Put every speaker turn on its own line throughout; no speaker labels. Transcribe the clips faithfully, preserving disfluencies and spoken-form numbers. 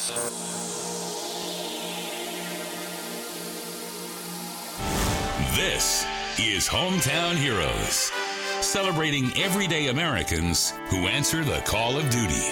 This is Hometown Heroes, celebrating everyday Americans who answer the call of duty.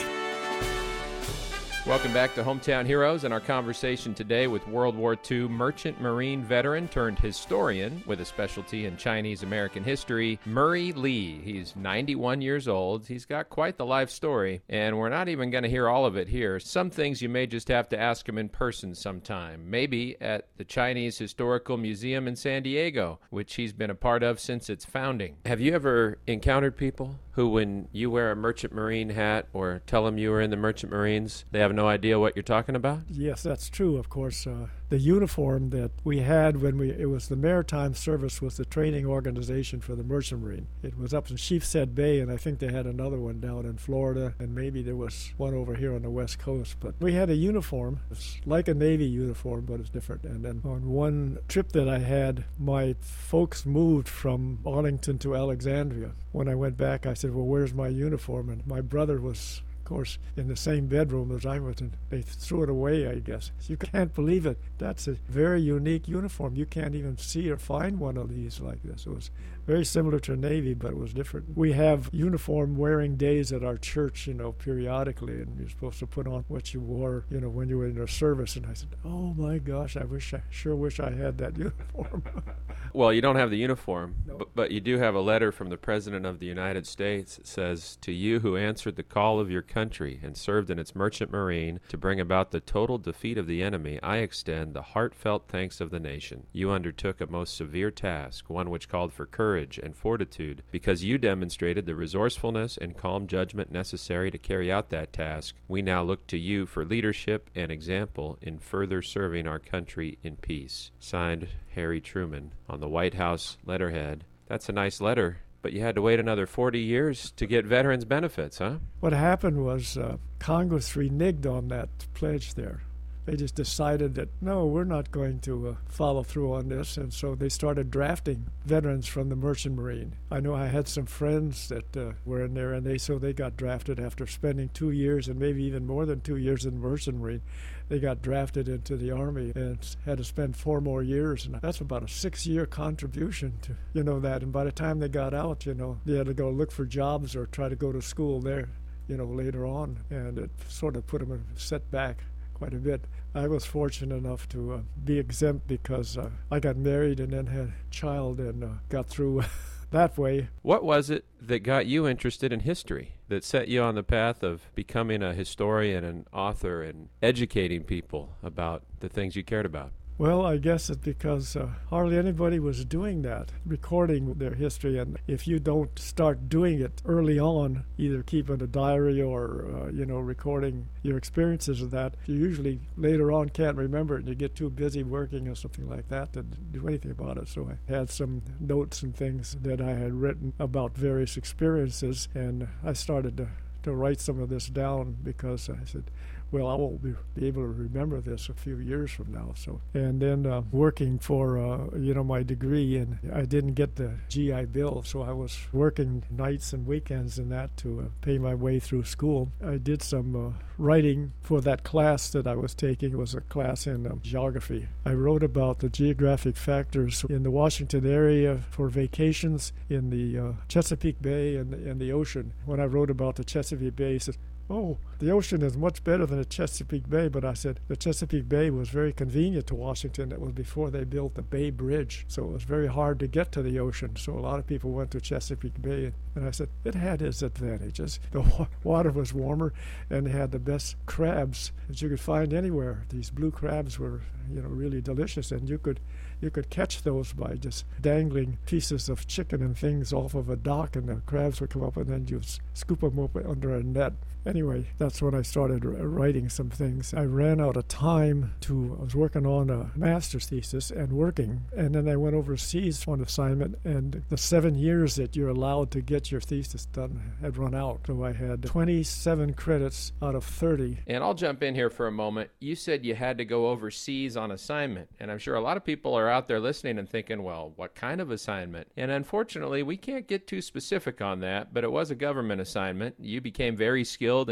Welcome back to Hometown Heroes and our conversation today with World War Two Merchant Marine veteran turned historian with a specialty in Chinese American history, Murray Lee. He's ninety-one years old. He's got quite the life story, and we're not even going to hear all of it here. Some things you may just have to ask him in person sometime, maybe at the Chinese Historical Museum in San Diego, which he's been a part of since its founding. Have you ever encountered people who, when you wear a Merchant Marine hat or tell them you were in the Merchant Marines, they have no idea what you're talking about?
Yes, that's true, of course. Uh, the uniform that we had when we, it was the Maritime Service was the training organization for the Merchant Marine. It was up in Sheepshead Bay, and I think they had another one down in Florida, and maybe there was one over here on the West Coast. But we had a uniform. It's like a Navy uniform, but it's different. And then on one trip that I had, my folks moved from Arlington to Alexandria. When I went back, I said, well, where's my uniform? And my brother was, of course, in the same bedroom as I was, and they threw it away, I guess. You can't believe it. That's a very unique uniform. You can't even see or find one of these like this. It was very similar to Navy, but it was different. We have uniform wearing days at our church, you know, periodically, and you're supposed to put on what you wore, you know, when you were in your service. And I said, oh my gosh, I wish, I sure wish I had that uniform.
Well, you don't have the uniform,
No.
but, but you do have a letter from the President of the United States that says, to you who answered the call of your country and served in its Merchant Marine to bring about the total defeat of the enemy, I extend the heartfelt thanks of the nation. You undertook a most severe task, one which called for courage and fortitude, because you demonstrated the resourcefulness and calm judgment necessary to carry out that task. We now look to you for leadership and example in further serving our country in peace. Signed, Harry Truman, on the White House letterhead. That's a nice letter, but you had to wait another forty years to get veterans benefits, huh?
What happened was uh, Congress reneged on that pledge there. They just decided that, no, we're not going to uh, follow through on this, and so they started drafting veterans from the Merchant Marine. I know I had some friends that uh, were in there, and they so they got drafted after spending two years and maybe even more than two years in the Merchant Marine. They got drafted into the Army and had to spend four more years, and that's about a six-year contribution to, you know, that. And by the time they got out, you know, they had to go look for jobs or try to go to school there, you know, later on, and it sort of put them in a setback quite a bit. I was fortunate enough to uh, be exempt because uh, I got married and then had a child and uh, got through that way.
What was it that got you interested in history, that set you on the path of becoming a historian and author and educating people about the things you cared about?
Well, I guess it's because uh, hardly anybody was doing that, recording their history. And if you don't start doing it early on, either keeping a diary or, uh, you know, recording your experiences of that, you usually later on can't remember it and you get too busy working or something like that to do anything about it. So I had some notes and things that I had written about various experiences, and I started to, to write some of this down because I said, well, I won't be, be able to remember this a few years from now. So, and then uh, working for, uh, you know, my degree, and I didn't get the G I Bill, so I was working nights and weekends and that to uh, pay my way through school. I did some uh, writing for that class that I was taking. It was a class in um, geography. I wrote about the geographic factors in the Washington area for vacations in the uh, Chesapeake Bay and, and the ocean. When I wrote about the Chesapeake Bay, I said, oh, the ocean is much better than the Chesapeake Bay. But I said the Chesapeake Bay was very convenient to Washington. That was before they built the Bay Bridge. So it was very hard to get to the ocean. So a lot of people went to Chesapeake Bay. And I said it had its advantages. The wa- water was warmer, and they had the best crabs that you could find anywhere. These blue crabs were, you know, really delicious. And you could you could catch those by just dangling pieces of chicken and things off of a dock, and the crabs would come up, and then you'd scoop them up under a net. Anyway, that's when I started writing some things. I ran out of time to, I was working on a master's thesis and working, and then I went overseas on assignment, and the seven years that you're allowed to get your thesis done had run out. So I had twenty-seven credits out of thirty.
And I'll jump in here for a moment. You said you had to go overseas on assignment, and I'm sure a lot of people are out there listening and thinking, well, what kind of assignment? And unfortunately, we can't get too specific on that, but it was a government assignment. You became very skilled in cartography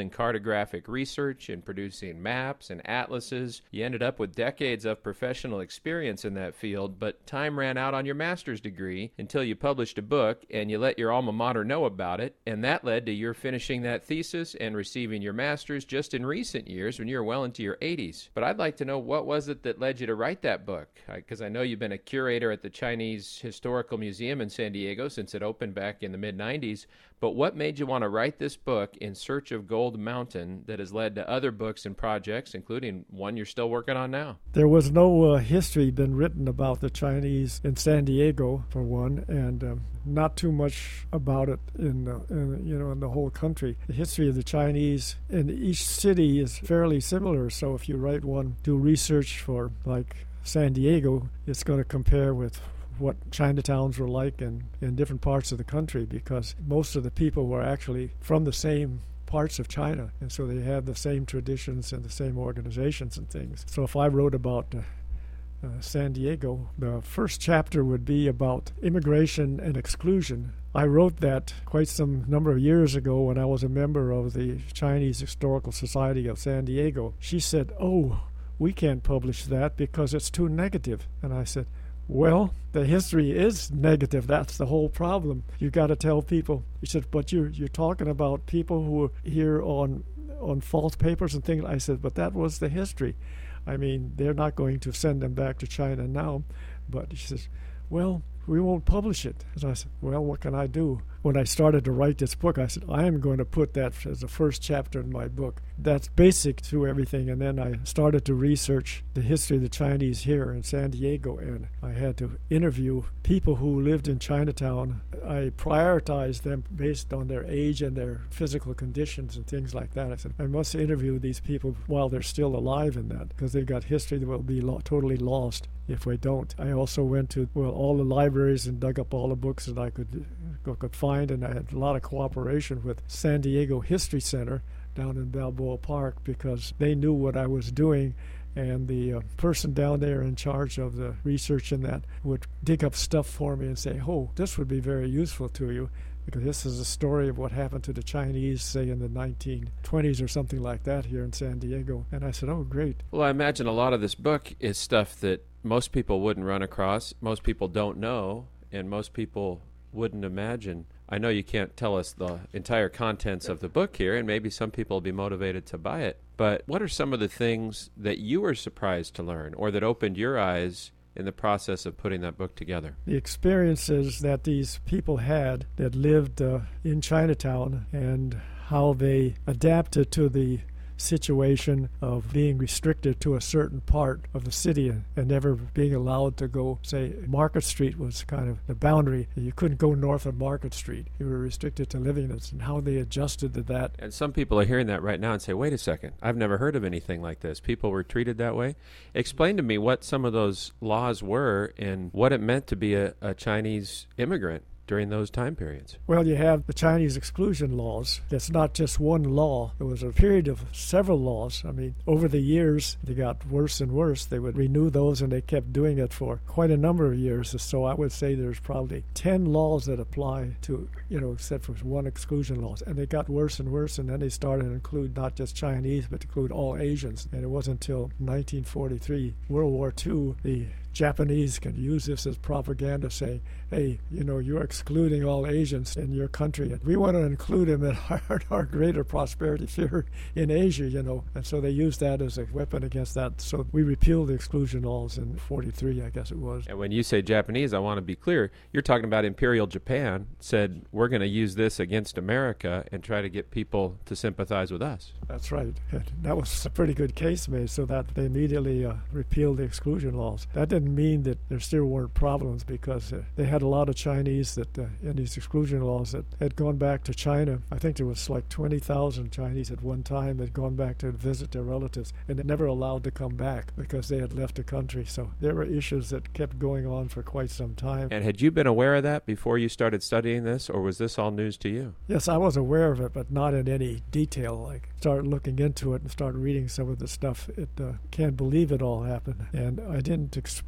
ethnographic research, in producing maps and atlases. You ended up with decades of professional experience in that field, but time ran out on your master's degree until you published a book and you let your alma mater know about it, and that led to your finishing that thesis and receiving your master's just in recent years when you were well into your eighties. But I'd like to know, what was it that led you to write that book? Because I, I know you've been a curator at the Chinese Historical Museum in San Diego since it opened back in the mid nineties, but what made you want to write this book, In Search of Gold Mountain, that has led to other books and projects, including one you're still working on now?
There was no uh, history been written about the Chinese in San Diego, for one, and um, not too much about it in, uh, in you know in the whole country. The history of the Chinese in each city is fairly similar, so if you write one, do research for like San Diego, it's going to compare with what Chinatowns were like in, in different parts of the country, because most of the people were actually from the same parts of China, and so they had the same traditions and the same organizations and things. So if I wrote about uh, uh, San Diego, the first chapter would be about immigration and exclusion. I wrote that quite some number of years ago when I was a member of the Chinese Historical Society of San Diego. She said, "Oh, we can't publish that because it's too negative." And I said, "Well, the history is negative. That's the whole problem. You got to tell people." He said, "But you're you're talking about people who were here on on false papers and things." I said, "But that was the history. I mean, they're not going to send them back to China now." But he says, "Well, we won't publish it." And I said, "Well, what can I do?" When I started to write this book, I said, I am going to put that as the first chapter in my book. That's basic to everything. And then I started to research the history of the Chinese here in San Diego, and I had to interview people who lived in Chinatown. I prioritized them based on their age and their physical conditions and things like that. I said, I must interview these people while they're still alive in that, because they've got history that will be lo- totally lost if we don't. I also went to, well, all the libraries and dug up all the books that I could, could find. And I had a lot of cooperation with San Diego History Center down in Balboa Park, because they knew what I was doing, and the uh, person down there in charge of the research in that would dig up stuff for me and say, "Oh, this would be very useful to you, because this is a story of what happened to the Chinese, say, in the nineteen twenties or something like that here in San Diego." And I said, "Oh, great."
Well, I imagine a lot of this book is stuff that most people wouldn't run across, most people don't know, and most people wouldn't imagine. I know you can't tell us the entire contents of the book here, and maybe some people will be motivated to buy it, but what are some of the things that you were surprised to learn, or that opened your eyes in the process of putting that book together?
The experiences that these people had that lived uh, in Chinatown, and how they adapted to the situation of being restricted to a certain part of the city and, and never being allowed to go, say, Market Street was kind of the boundary. You couldn't go north of Market Street. You were restricted to living in it, and how they adjusted to that.
And some people are hearing that right now and say, wait a second, I've never heard of anything like this. People were treated that way. Explain to me what some of those laws were and what it meant to be a, a Chinese immigrant during those time periods.
Well, you have the Chinese exclusion laws. That's not just one law. It was a period of several laws. I mean, over the years, they got worse and worse. They would renew those, and they kept doing it for quite a number of years. So I would say there's probably ten laws that apply to, you know, except for one exclusion law. And they got worse and worse, and then they started to include not just Chinese, but to include all Asians. And it wasn't until nineteen forty-three, World War Two, the Japanese could use this as propaganda, saying, hey, you know, you're excluding all Asians in your country, and we want to include them in our, our greater prosperity here in Asia, you know. And so they used that as a weapon against that. So we repealed the exclusion laws in forty-three, I guess it was.
And when you say Japanese, I want to be clear, you're talking about Imperial Japan said, we're going to use this against America and try to get people to sympathize with us.
That's right. And that was a pretty good case made, so that they immediately uh, repealed the exclusion laws. That didn't mean that there still weren't problems, because uh, they had a lot of Chinese that uh, in these exclusion laws that had gone back to China. I think there was like twenty thousand Chinese at one time that had gone back to visit their relatives, and they never allowed to come back because they had left the country. So there were issues that kept going on for quite some time.
And had you been aware of that before you started studying this, or was this all news to you?
Yes, I was aware of it, but not in any detail. Like, started looking into it and started reading some of the stuff. It uh, can't believe it all happened. And I didn't expect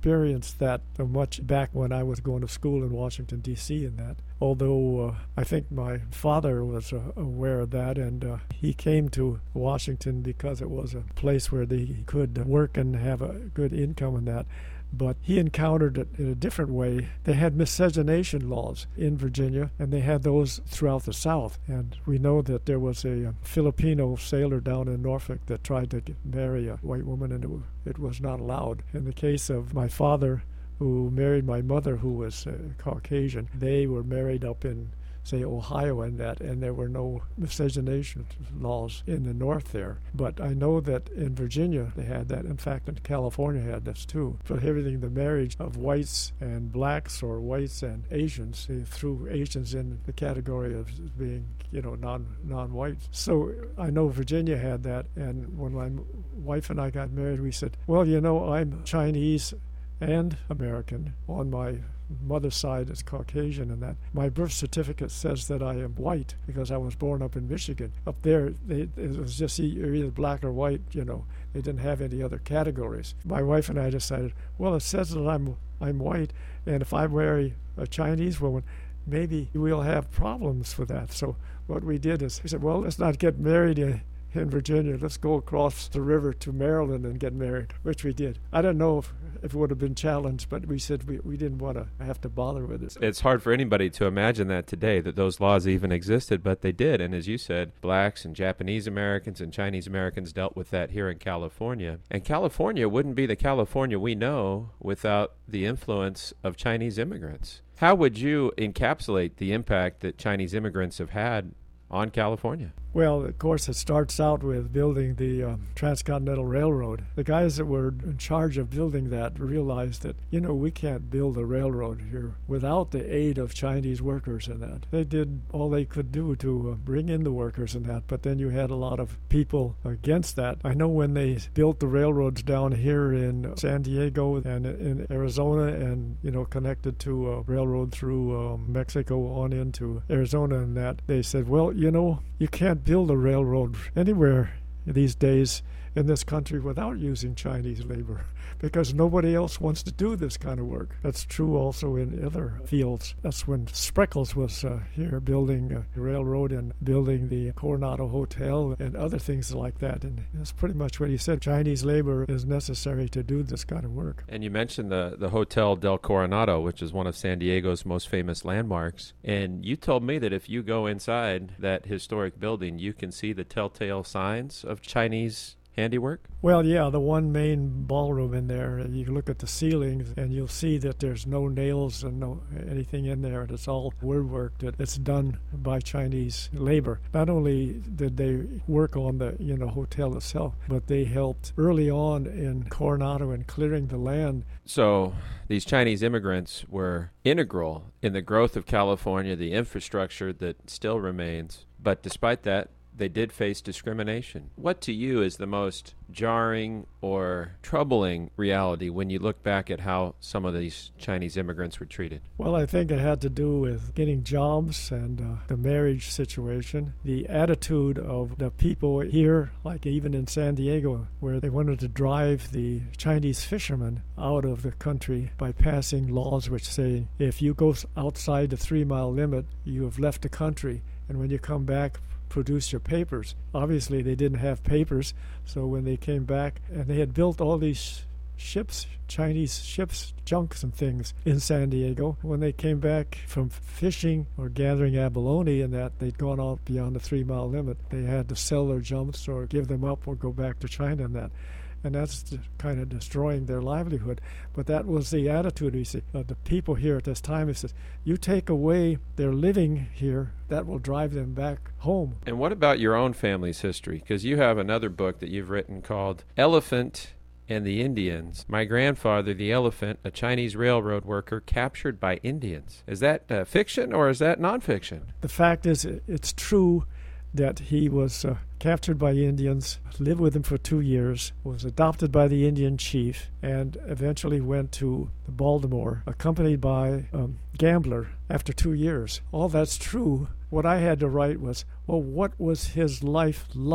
experienced that much back when I was going to school in Washington, D C and that. Although uh, I think my father was uh, aware of that, and uh, he came to Washington because it was a place where they could work and have a good income and that. But he encountered it in a different way. They had miscegenation laws in Virginia, and they had those throughout the South. And we know that there was a, a Filipino sailor down in Norfolk that tried to get, marry a white woman, and it, w- it was not allowed. In the case of my father, who married my mother, who was uh, Caucasian, they were married up in, say, Ohio and that, and there were no miscegenation laws in the north there. But I know that in Virginia they had that. In fact, in California had this too. Prohibiting the marriage of whites and blacks or whites and Asians. They threw Asians in the category of being, you know, non, non-white. So I know Virginia had that, and when my wife and I got married, we said, well, you know, I'm Chinese and American. On my mother's side is Caucasian, and that my birth certificate says that I am white because I was born up in Michigan. Up there, they, it was just you're either black or white, you know. They didn't have any other categories. My wife and I decided, well, it says that I'm I'm white, and if I marry a Chinese woman, maybe we'll have problems with that. So what we did is we said, well, let's not get married in in Virginia. Let's go across the river to Maryland and get married, which we did. I don't know if, if it would have been challenged, but we said we, we didn't want to have to bother with it.
It's hard for anybody to imagine that today, that those laws even existed, but they did. And as you said, blacks and Japanese Americans and Chinese Americans dealt with that here in California. And California wouldn't be the California we know without the influence of Chinese immigrants. How would you encapsulate the impact that Chinese immigrants have had on California?
Well, of course, it starts out with building the um, Transcontinental Railroad. The guys that were in charge of building that realized that, you know, we can't build a railroad here without the aid of Chinese workers in that. They did all they could do to uh, bring in the workers in that, but then you had a lot of people against that. I know when they built the railroads down here in San Diego and in Arizona and, you know, connected to a railroad through um, Mexico on into Arizona and that, they said, well, you know, you can't build a railroad anywhere these days in this country without using Chinese labor because nobody else wants to do this kind of work. That's true also in other fields. That's when Spreckels was uh, here building a railroad and building the Coronado Hotel and other things like that. And that's pretty much what he said. Chinese labor is necessary to do this kind of work.
And you mentioned the, the Hotel del Coronado, which is one of San Diego's most famous landmarks. And you told me that if you go inside that historic building, you can see the telltale signs of Chinese handiwork?
Well, yeah, the one main ballroom in there, you can look at the ceilings and you'll see that there's no nails and no anything in there. It's all woodwork that it's done by Chinese labor. Not only did they work on the, you know, hotel itself, but they helped early on in Coronado in clearing the land.
So these Chinese immigrants were integral in the growth of California, the infrastructure that still remains. But despite that, they did face discrimination. What to you is the most jarring or troubling reality when you look back at how some of these Chinese immigrants were treated?
Well, I think it had to do with getting jobs and uh, the marriage situation, the attitude of the people here, like even in San Diego, where they wanted to drive the Chinese fishermen out of the country by passing laws which say if you go outside the three-mile limit, you have left the country, and when you come back, produce your papers. Obviously, they didn't have papers, so when they came back, and they had built all these ships, Chinese ships, junks and things in San Diego. When they came back from fishing or gathering abalone and that, they'd gone out beyond the three-mile limit. They had to sell their junks or give them up or go back to China and that. And that's kind of destroying their livelihood. But that was the attitude, you see, of the people here at this time. It says, you take away their living here, that will drive them back home.
And what about your own family's history? Because you have another book that you've written called Elephant and the Indians. My grandfather, the elephant, a Chinese railroad worker captured by Indians. Is that uh, fiction or is that nonfiction?
The fact is, it's true that he was uh, captured by Indians, lived with them for two years, was adopted by the Indian chief, and eventually went to Baltimore, accompanied by a gambler after two years. All that's true. What I had to write was, well, what was his life like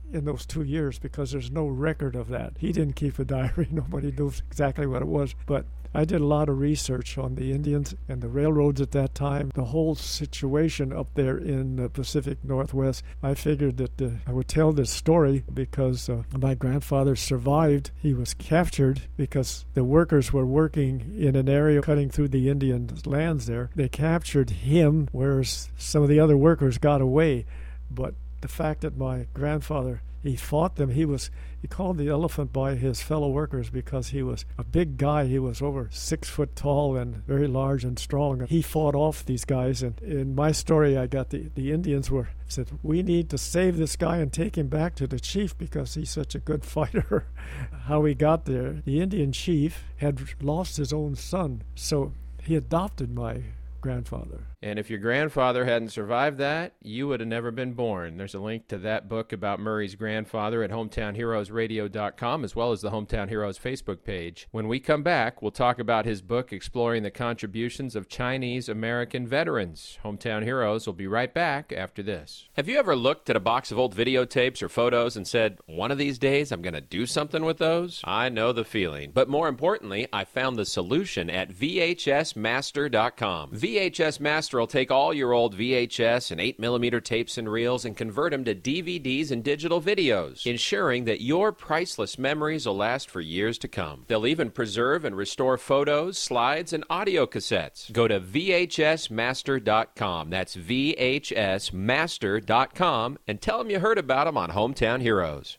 in those two years because there's no record of that. He didn't keep a diary. Nobody knows exactly what it was. But I did a lot of research on the Indians and the railroads at that time, the whole situation up there in the Pacific Northwest. I figured that uh, I would tell this story because uh, my grandfather survived. He was captured because the workers were working in an area cutting through the Indian lands there. They captured him, whereas some of the other workers got away. But the fact that my grandfather, he fought them, he was, he called the elephant by his fellow workers because he was a big guy. He was over six foot tall and very large and strong. He fought off these guys. And in my story, I got the, the Indians were said, we need to save this guy and take him back to the chief because he's such a good fighter. How he got there, the Indian chief had lost his own son, so he adopted my grandfather.
And if your grandfather hadn't survived that, you would have never been born. There's a link to that book about Murray's grandfather at hometown heroes radio dot com, as well as the Hometown Heroes Facebook page. When we come back, we'll talk about his book exploring the contributions of Chinese-American veterans. Hometown Heroes will be right back after this. Have you ever looked at a box of old videotapes or photos and said, one of these days I'm going to do something with those? I know the feeling. But more importantly, I found the solution at V H S master dot com. V H S Master will take all your old V H S and eight millimeter tapes and reels and convert them to D V Ds and digital videos, ensuring that your priceless memories will last for years to come. They'll even preserve and restore photos, slides, and audio cassettes. Go to V H S master dot com. That's V H S master dot com, and tell them you heard about them on Hometown Heroes.